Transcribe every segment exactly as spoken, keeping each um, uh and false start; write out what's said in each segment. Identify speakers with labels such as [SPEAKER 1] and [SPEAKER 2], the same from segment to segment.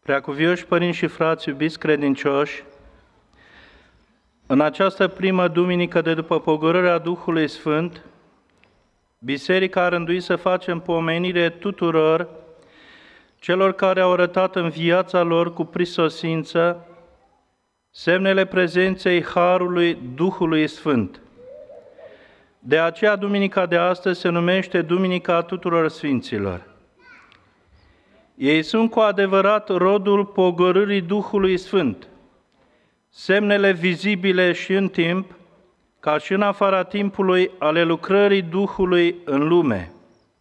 [SPEAKER 1] Preacuvioși părinți și frați, iubiți credincioși, în această primă duminică de după pogorârea Duhului Sfânt, Biserica a rânduit să facem pomenire tuturor celor care au arătat în viața lor cu prisosință semnele prezenței Harului Duhului Sfânt. De aceea, duminica de astăzi se numește Duminica tuturor Sfinților. Ei sunt cu adevărat rodul pogorârii Duhului Sfânt, semnele vizibile și în timp, ca și în afara timpului, ale lucrării Duhului în lume.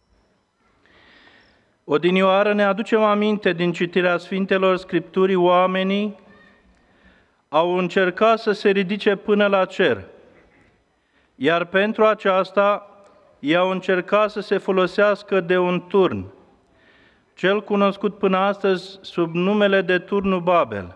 [SPEAKER 1] Odinioară ne aducem aminte din citirea Sfintelor Scripturii, oamenii au încercat să se ridice până la cer, iar pentru aceasta ei au încercat să se folosească de un turn, cel cunoscut până astăzi sub numele de turnul Babel.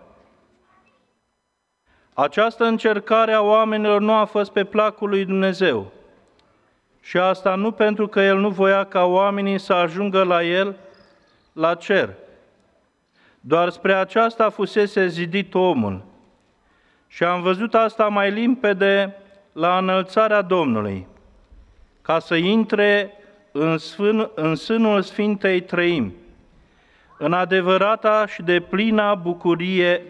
[SPEAKER 1] Această încercare a oamenilor nu a fost pe placul lui Dumnezeu și asta nu pentru că El nu voia ca oamenii să ajungă la El, la cer. Doar spre aceasta fusese zidit omul și am văzut asta mai limpede la înălțarea Domnului, ca să intre în, sfân, în sânul Sfintei Trăimi, în adevărata și deplina bucurie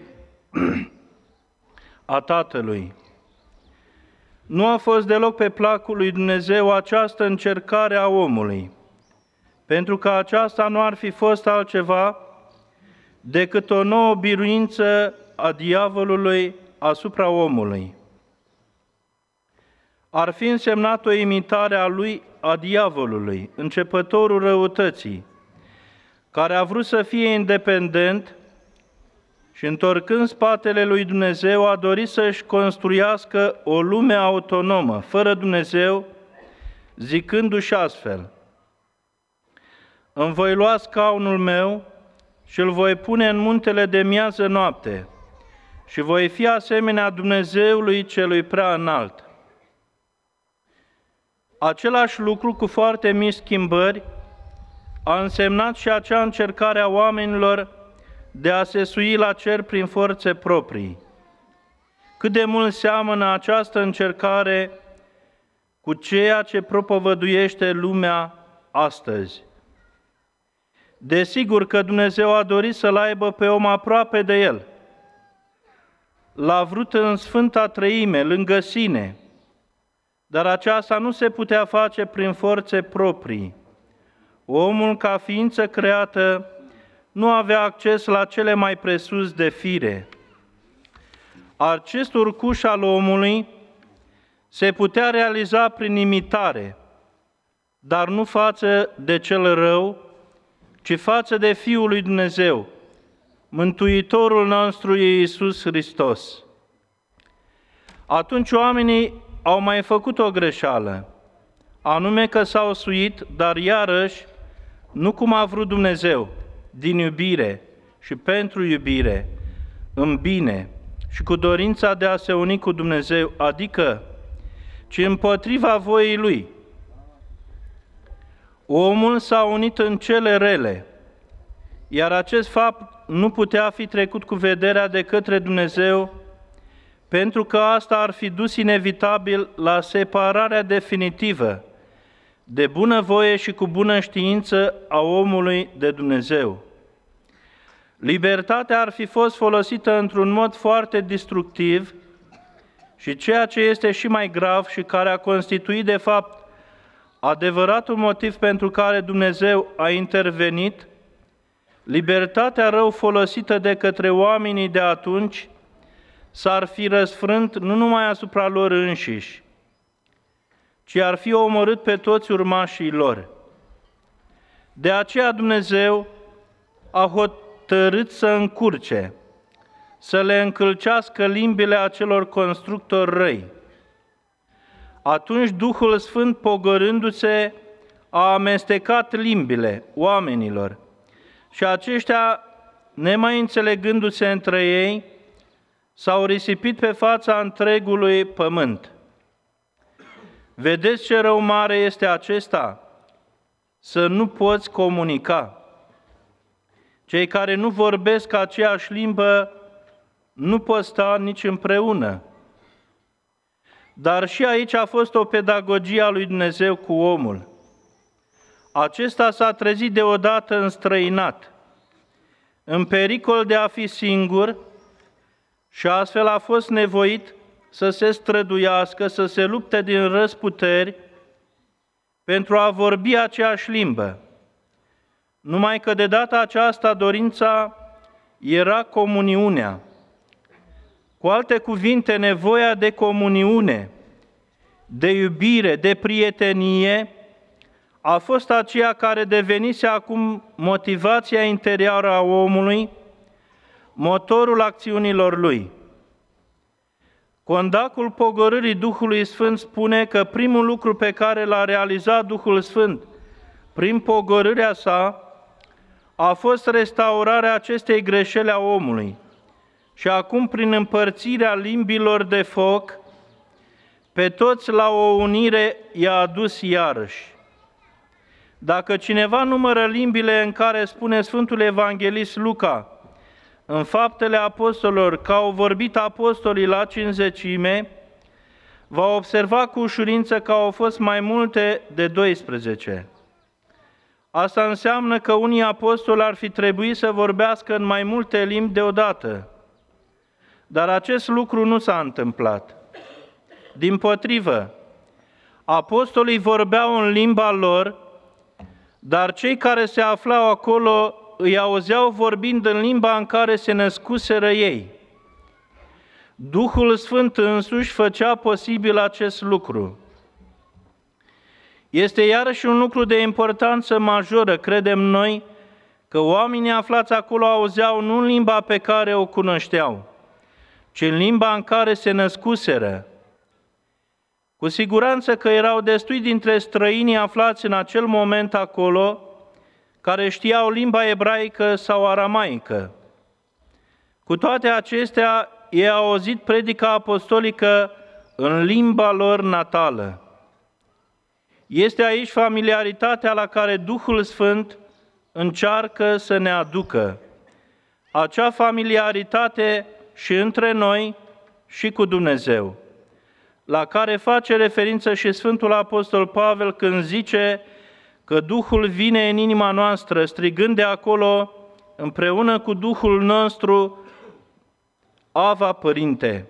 [SPEAKER 1] a Tatălui. Nu a fost deloc pe placul lui Dumnezeu această încercare a omului, pentru că aceasta nu ar fi fost altceva decât o nouă biruință a diavolului asupra omului. Ar fi însemnat o imitare a lui, a diavolului, începătorul răutății, care a vrut să fie independent și, întorcând spatele lui Dumnezeu, a dorit să-și construiască o lume autonomă, fără Dumnezeu, zicându-și astfel: îmi voi lua scaunul meu și îl voi pune în muntele de miază noapte și voi fi asemenea Dumnezeului celui prea înalt. Același lucru, cu foarte mici schimbări, a însemnat și acea încercare a oamenilor de a se sui la cer prin forțe proprii. Cât de mult seamănă această încercare cu ceea ce propovăduiește lumea astăzi. Desigur că Dumnezeu a dorit să-l aibă pe om aproape de El. L-a vrut în Sfânta Trăime, lângă sine, dar aceasta nu se putea face prin forțe proprii. Omul, ca ființă creată, nu avea acces la cele mai presus de fire. Acest urcuș al omului se putea realiza prin imitare, dar nu față de cel rău, ci față de Fiul lui Dumnezeu, Mântuitorul nostru Iisus Hristos. Atunci oamenii au mai făcut o greșeală, anume că s-au suit, dar iarăși nu cum a vrut Dumnezeu, din iubire și pentru iubire, în bine și cu dorința de a se uni cu Dumnezeu, adică, ci împotriva voii Lui. Omul s-a unit în cele rele, iar acest fapt nu putea fi trecut cu vederea de către Dumnezeu, pentru că asta ar fi dus inevitabil la separarea definitivă de bunăvoie și cu bună știință a omului de Dumnezeu. Libertatea ar fi fost folosită într-un mod foarte destructiv și ceea ce este și mai grav și care a constituit de fapt adevăratul motiv pentru care Dumnezeu a intervenit, libertatea rău folosită de către oamenii de atunci s-ar fi răsfrânt nu numai asupra lor înșiși, ci ar fi omorât pe toți urmașii lor. De aceea Dumnezeu a hotărât să încurce, să le încălcească limbile acelor constructori răi. Atunci Duhul Sfânt, pogorându-se, a amestecat limbile oamenilor și aceștia, nemai înțelegându-se între ei, s-au risipit pe fața întregului pământ. Vedeți ce rău mare este acesta? Să nu poți comunica. Cei care nu vorbesc aceeași limbă nu pot sta nici împreună. Dar și aici a fost o pedagogie a lui Dumnezeu cu omul. Acesta s-a trezit deodată înstrăinat, în pericol de a fi singur, și astfel a fost nevoit să se străduiască, să se lupte din răzputeri pentru a vorbi aceeași limbă. Numai că de data aceasta dorința era comuniunea. Cu alte cuvinte, nevoia de comuniune, de iubire, de prietenie, a fost aceea care devenise acum motivația interioară a omului, motorul acțiunilor lui. Condacul pogorârii Duhului Sfânt spune că primul lucru pe care l-a realizat Duhul Sfânt prin pogorârea sa a fost restaurarea acestei greșeli a omului. Și acum, prin împărțirea limbilor de foc, pe toți la o unire i-a adus iarăși. Dacă cineva numără limbile în care spune Sfântul Evanghelist Luca, în Faptele Apostolilor, că au vorbit apostolii la cincizecime, va observa cu ușurință că au fost mai multe de doisprezece. Asta înseamnă că unii apostoli ar fi trebuit să vorbească în mai multe limbi deodată. Dar acest lucru nu s-a întâmplat. Dimpotrivă, apostolii vorbeau în limba lor, dar cei care se aflau acolo îi auzeau vorbind în limba în care se născuseră ei. Duhul Sfânt însuși făcea posibil acest lucru. Este iarăși un lucru de importanță majoră, credem noi, că oamenii aflați acolo auzeau nu în limba pe care o cunoșteau, ci în limba în care se născuseră. Cu siguranță că erau destui dintre străinii aflați în acel moment acolo, care știau limba ebraică sau aramaică. Cu toate acestea, ei au auzit predica apostolică în limba lor natală. Este aici familiaritatea la care Duhul Sfânt încearcă să ne aducă. Acea familiaritate și între noi și cu Dumnezeu, la care face referință și Sfântul Apostol Pavel când zice că Duhul vine în inima noastră, strigând de acolo, împreună cu Duhul nostru, Ava, Părinte.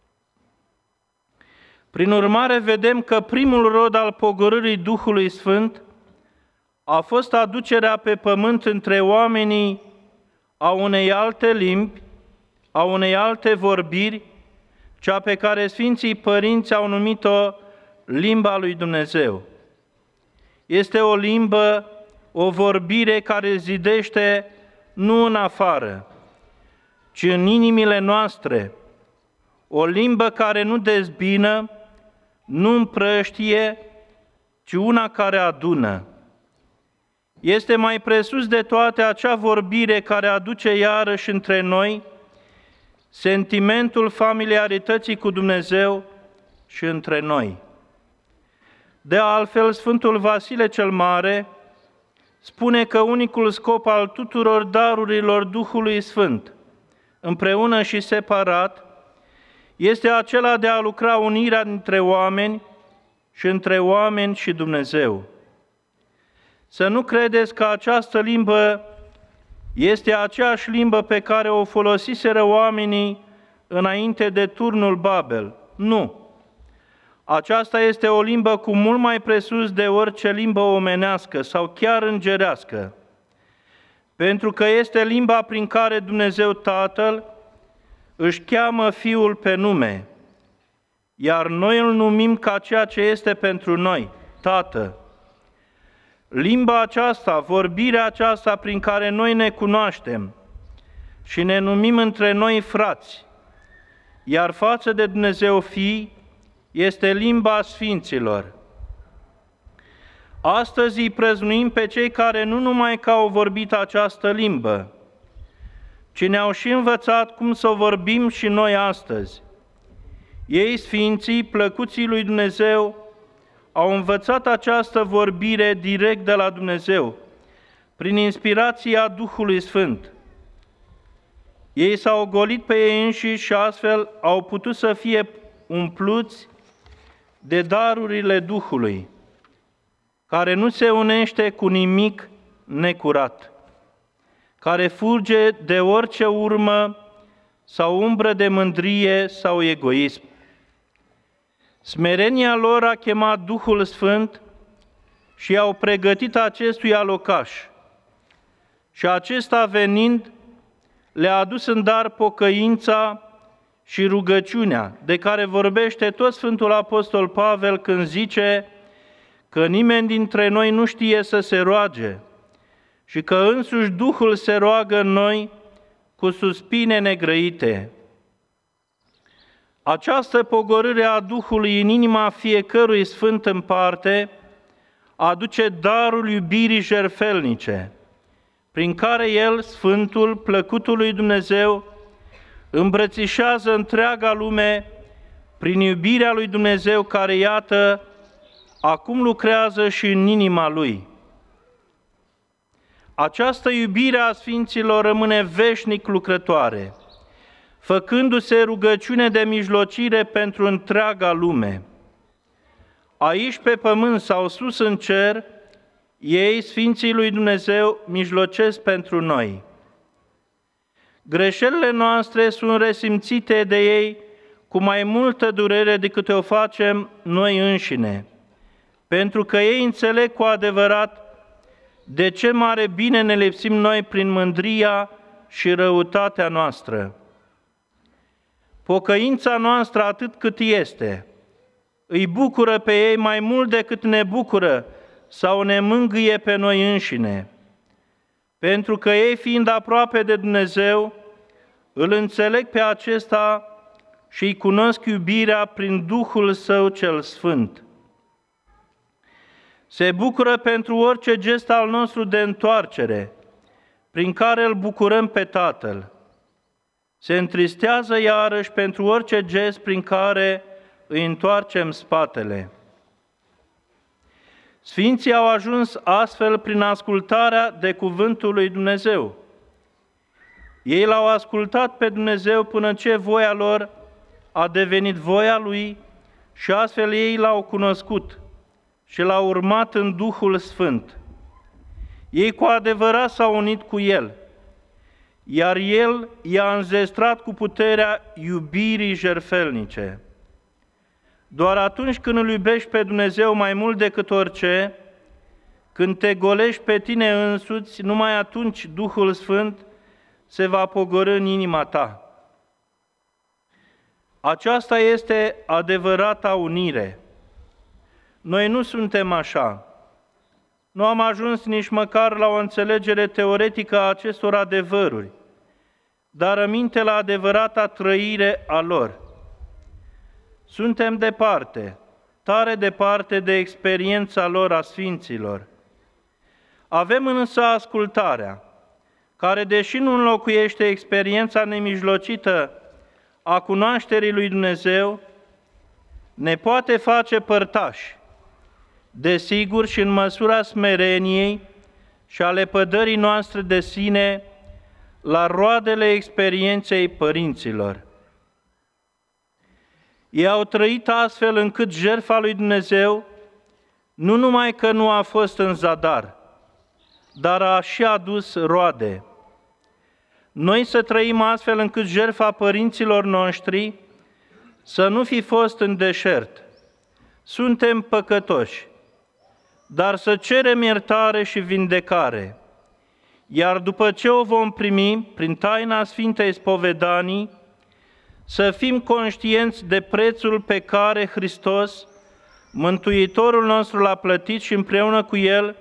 [SPEAKER 1] Prin urmare, vedem că primul rod al pogorârii Duhului Sfânt a fost aducerea pe pământ între oamenii a unei alte limbi, a unei alte vorbiri, cea pe care Sfinții Părinți au numit-o limba lui Dumnezeu. Este o limbă, o vorbire care zidește nu în afară, ci în inimile noastre, o limbă care nu dezbină, nu împrăștie, ci una care adună. Este mai presus de toate acea vorbire care aduce iarăși între noi sentimentul familiarității cu Dumnezeu și între noi. De altfel, Sfântul Vasile cel Mare spune că unicul scop al tuturor darurilor Duhului Sfânt, împreună și separat, este acela de a lucra unirea dintre oameni și între oameni și Dumnezeu. Să nu credeți că această limbă este aceeași limbă pe care o folosiseră oamenii înainte de turnul Babel. Nu! Aceasta este o limbă cu mult mai presus de orice limbă omenească sau chiar îngerească, pentru că este limba prin care Dumnezeu Tatăl își cheamă Fiul pe nume, iar noi îl numim ca ceea ce este pentru noi, Tată. Limba aceasta, vorbirea aceasta prin care noi ne cunoaștem și ne numim între noi frați, iar față de Dumnezeu Fii, este limba Sfinților. Astăzi îi prăznuim pe cei care nu numai că au vorbit această limbă, ci ne-au și învățat cum să o vorbim și noi astăzi. Ei, Sfinții, plăcuții lui Dumnezeu, au învățat această vorbire direct de la Dumnezeu, prin inspirația Duhului Sfânt. Ei s-au golit pe ei înșiși și astfel au putut să fie umpluți de darurile Duhului, care nu se unește cu nimic necurat, care fuge de orice urmă sau umbră de mândrie sau egoism. Smerenia lor a chemat Duhul Sfânt și au pregătit acestuia locaș. Și acesta venind, le-a adus în dar pocăința și rugăciunea, de care vorbește tot Sfântul Apostol Pavel când zice că nimeni dintre noi nu știe să se roage și că însuși Duhul se roagă în noi cu suspine negrăite. Această pogorâre a Duhului în inima fiecărui sfânt în parte aduce darul iubirii jertfelnice, prin care el, Sfântul, plăcutul lui Dumnezeu, îmbrățișează întreaga lume prin iubirea lui Dumnezeu care, iată, acum lucrează și în inima lui. Această iubire a Sfinților rămâne veșnic lucrătoare, făcându-se rugăciune de mijlocire pentru întreaga lume. Aici pe pământ sau sus în cer, ei, Sfinții lui Dumnezeu, mijlocesc pentru noi. Greșelile noastre sunt resimțite de ei cu mai multă durere decât o facem noi înșine, pentru că ei înțeleg cu adevărat de ce mare bine ne lipsim noi prin mândria și răutatea noastră. Pocăința noastră, atât cât este, îi bucură pe ei mai mult decât ne bucură sau ne mângâie pe noi înșine, pentru că ei, fiind aproape de Dumnezeu, îl înțeleg pe acesta și îi cunosc iubirea prin Duhul Său cel Sfânt. Se bucură pentru orice gest al nostru de întoarcere, prin care îl bucurăm pe Tatăl. Se întristează iarăși pentru orice gest prin care îi întoarcem spatele. Sfinții au ajuns astfel prin ascultarea de cuvântul lui Dumnezeu. Ei l-au ascultat pe Dumnezeu până ce voia lor a devenit voia Lui și astfel ei l-au cunoscut și l-au urmat în Duhul Sfânt. Ei cu adevărat s-au unit cu El, iar El i-a înzestrat cu puterea iubirii jertfelnice. Doar atunci când îl iubești pe Dumnezeu mai mult decât orice, când te golești pe tine însuți, numai atunci Duhul Sfânt se va pogorî în inima ta. Aceasta este adevărata unire. Noi nu suntem așa. Nu am ajuns nici măcar la o înțelegere teoretică a acestor adevăruri, dar aminte la adevărata trăire a lor. Suntem departe, tare departe de experiența lor a Sfinților. Avem însă ascultarea, care, deși nu înlocuiește experiența nemijlocită a cunoașterii lui Dumnezeu, ne poate face părtași, desigur și în măsura smereniei și a lepădării noastre de sine la roadele experienței părinților. Ei au trăit astfel încât jertfa lui Dumnezeu nu numai că nu a fost în zadar, dar a și adus roade. Noi să trăim astfel încât jertfa părinților noștri să nu fi fost în deșert. Suntem păcătoși, dar să cerem iertare și vindecare, iar după ce o vom primi prin taina Sfintei Spovedanii, să fim conștienți de prețul pe care Hristos, Mântuitorul nostru, l-a plătit și împreună cu El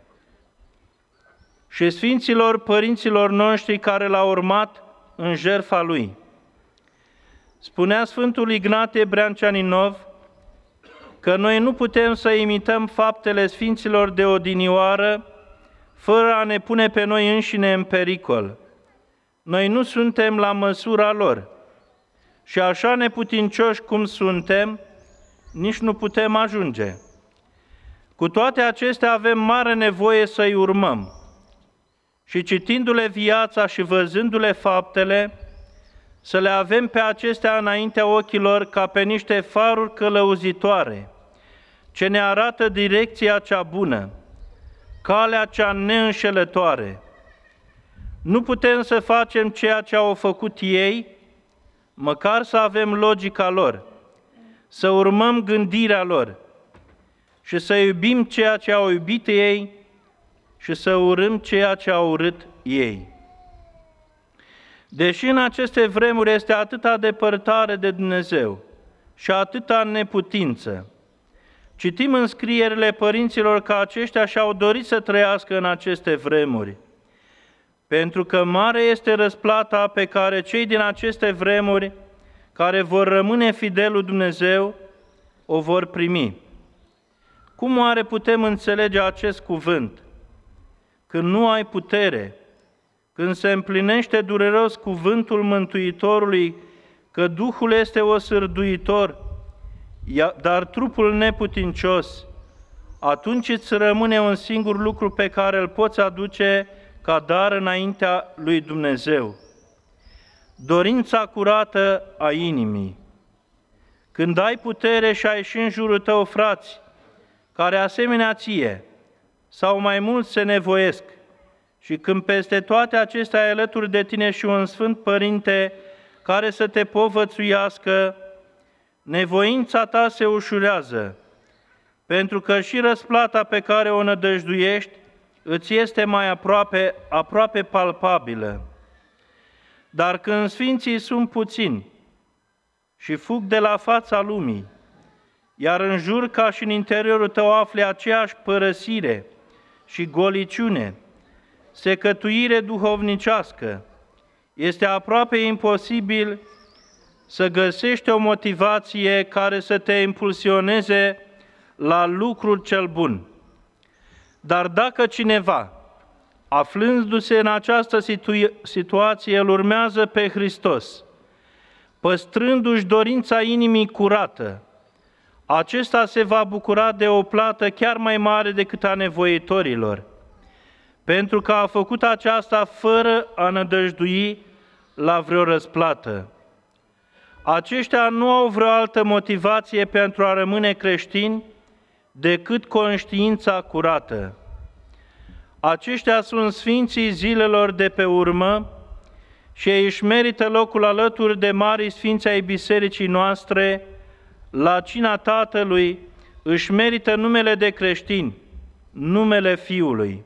[SPEAKER 1] și Sfinților Părinților noștri care l-au urmat în jertfa Lui. Spunea Sfântul Ignatie Brânceaninov că noi nu putem să imităm faptele Sfinților de odinioară fără a ne pune pe noi înșine în pericol. Noi nu suntem la măsura lor și așa neputincioși cum suntem, nici nu putem ajunge. Cu toate acestea avem mare nevoie să-i urmăm, și citindu-le viața și văzându-le faptele, să le avem pe acestea înaintea ochilor ca pe niște faruri călăuzitoare, ce ne arată direcția cea bună, calea cea neînșelătoare. Nu putem să facem ceea ce au făcut ei, măcar să avem logica lor, să urmăm gândirea lor și să iubim ceea ce au iubit ei și să urâm ceea ce au urât ei. Deși în aceste vremuri este atâta depărtare de Dumnezeu și atâta neputință, citim în scrierile părinților că aceștia și-au dorit să trăiască în aceste vremuri, pentru că mare este răsplata pe care cei din aceste vremuri, care vor rămâne fideli lui Dumnezeu, o vor primi. Cum oare putem înțelege acest cuvânt? Când nu ai putere, când se împlinește dureros cuvântul Mântuitorului, că Duhul este osârduitor, dar trupul neputincios, atunci îți rămâne un singur lucru pe care îl poți aduce ca dar înaintea lui Dumnezeu: dorința curată a inimii. Când ai putere și ai și în jurul tău frați, care asemenea ție, sau mai mulți se nevoiesc, și când peste toate acestea ai alături de tine și un Sfânt Părinte care să te povățuiască, nevoința ta se ușurează, pentru că și răsplata pe care o nădăjduiești îți este mai aproape, aproape palpabilă. Dar când sfinții sunt puțini și fug de la fața lumii, iar în jur ca și în interiorul tău afli aceeași părăsire și goliciune, secătuire duhovnicească, este aproape imposibil să găsești o motivație care să te impulsioneze la lucrul cel bun. Dar dacă cineva, aflându-se în această situ- situație, îl urmează pe Hristos, păstrându-și dorința inimii curată, acesta se va bucura de o plată chiar mai mare decât a nevoitorilor, pentru că a făcut aceasta fără a nădăjdui la vreo răsplată. Aceștia nu au vreo altă motivație pentru a rămâne creștini decât conștiința curată. Aceștia sunt sfinții zilelor de pe urmă și ei își merită locul alături de marii sfinți ai bisericii noastre, la cina Tatălui își merită numele de creștini, numele Fiului.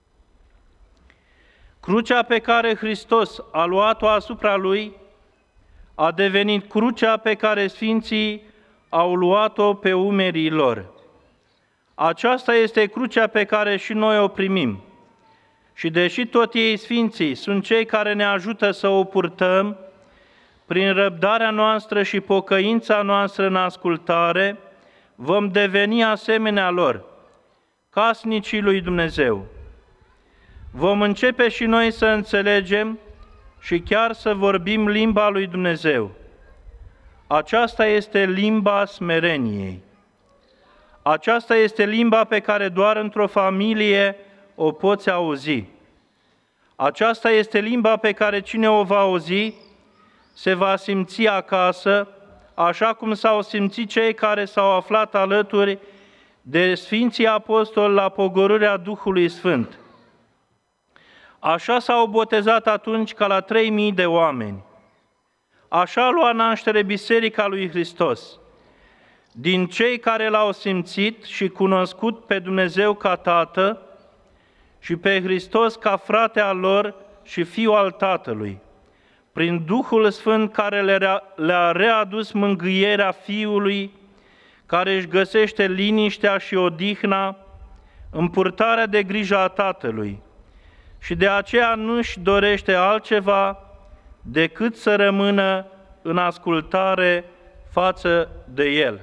[SPEAKER 1] Crucea pe care Hristos a luat-o asupra Lui a devenit crucea pe care sfinții au luat-o pe umerii lor. Aceasta este crucea pe care și noi o primim. Și deși tot ei sfinții sunt cei care ne ajută să o purtăm, prin răbdarea noastră și pocăința noastră în ascultare, vom deveni asemenea lor, casnicii lui Dumnezeu. Vom începe și noi să înțelegem și chiar să vorbim limba lui Dumnezeu. Aceasta este limba smereniei. Aceasta este limba pe care doar într-o familie o poți auzi. Aceasta este limba pe care cine o va auzi se va simți acasă, așa cum s-au simțit cei care s-au aflat alături de Sfinții Apostoli la pogorârea Duhului Sfânt. Așa s-au botezat atunci ca la trei mii de oameni. Așa a luat naștere Biserica lui Hristos, din cei care l-au simțit și cunoscut pe Dumnezeu ca Tată și pe Hristos ca frate al lor și Fiul al Tatălui, prin Duhul Sfânt care le-a readus mângâierea Fiului, care își găsește liniștea și odihna în purtarea de grijă a Tatălui și de aceea nu-și dorește altceva decât să rămână în ascultare față de El.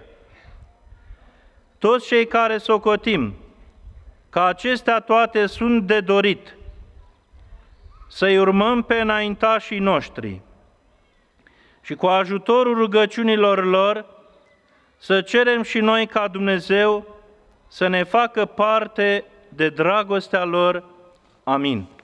[SPEAKER 1] Toți cei care socotim că acestea toate sunt de dorit, să-i urmăm pe înaintașii noștri și cu ajutorul rugăciunilor lor să cerem și noi ca Dumnezeu să ne facă parte de dragostea lor. Amin.